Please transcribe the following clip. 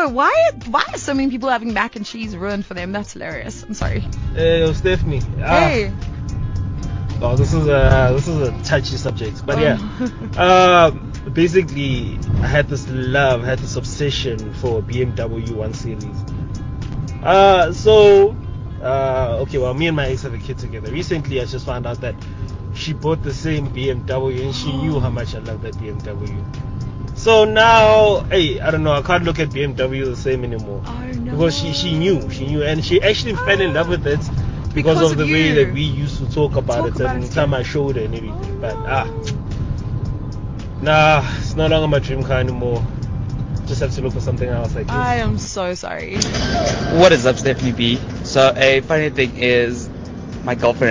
No, why are so many people having mac and cheese ruined for them? That's hilarious. I'm sorry. Hey, Stephanie. Hey. Oh, this is a touchy subject, but basically, I had this obsession for BMW 1 Series. Okay, well, me and my ex have a kid together. Recently, I just found out that she bought the same BMW, and she knew how much I love that BMW. So now, hey, I don't know, I can't look at BMW the same anymore. Oh no. Because she knew, and she actually fell in love with it because of the way that we used to talk about it and time I showed her and everything. But nah, it's no longer my dream car anymore. Just have to look for something else, I guess. I am so sorry. What is up, Stephanie B? So a funny thing is, my girlfriend